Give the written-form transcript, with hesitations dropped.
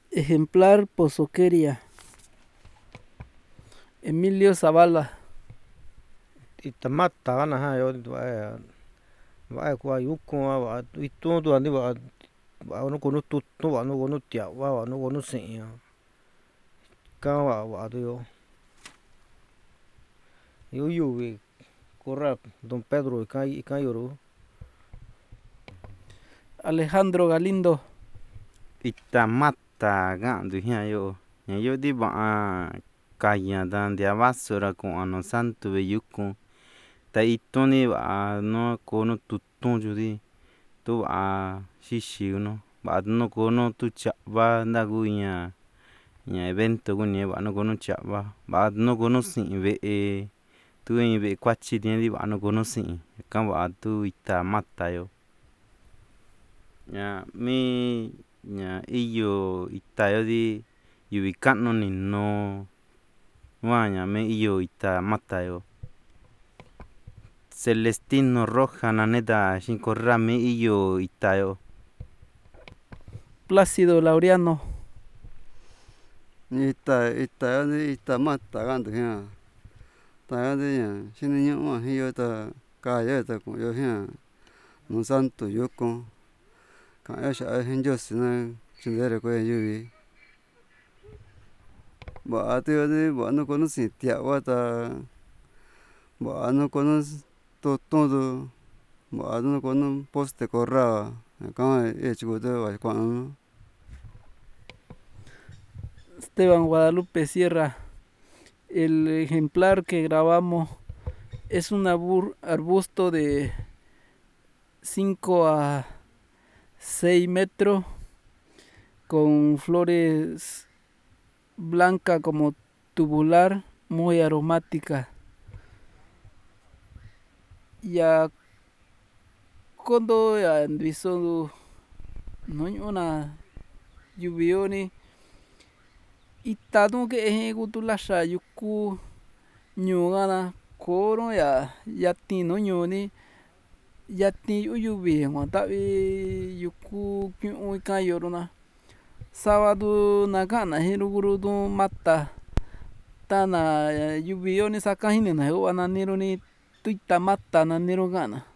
Ejemplar Pozoqueria. Emilio Zavala. Itamata gana ha yo va qua yuko va itu tu ani va no kono tutto va no kono tia va no kono sin ka va tu yo vi corra Don Pedro ka yoro Alejandro Galindo. Itamata gandu hia yo di ba kaya dan dia vasura con ano santo ve yuko ta itoni va no kono tutto judi tu a shishi no ba no kono tu cha va nda guña nya evento guña va no kono cha va no kono sin ve tu ve kwachi di va no kono sin ka va tu itamata yo nya mi nya iyo itayo di yubikano ni no waña me iyo itamata yo Celestino Roja naneta shinkorrami iyo itayo Plácido Laureano. Itayo di itamata gandu hia tayo di nya shini ñu'u hiyo ta kaya ta kuyo hia no santo yuko kaya xa hinyosi na chindere ko yuvi va'a tuyo di va'a no kono sin tia'va ta va'a no kono tutun du va'a no kono poste corra ñaka chikutu va kua'anu nu. Esteban Guadalupe Sierra. El ejemplar que grabamos es un arbusto de 5 a 6 metros con flores blancas como tubular, muy aromática. Ya cuando ya visto no una lluvioni itadu que gutulasha yuku ñugana koro ya tino ñoni ya ti uyuvi tavi yuku kyu'u ka yorona sábado na gana hirugurudu mata tana yuvioni saka hini na wana nironi tuita mata na niro gana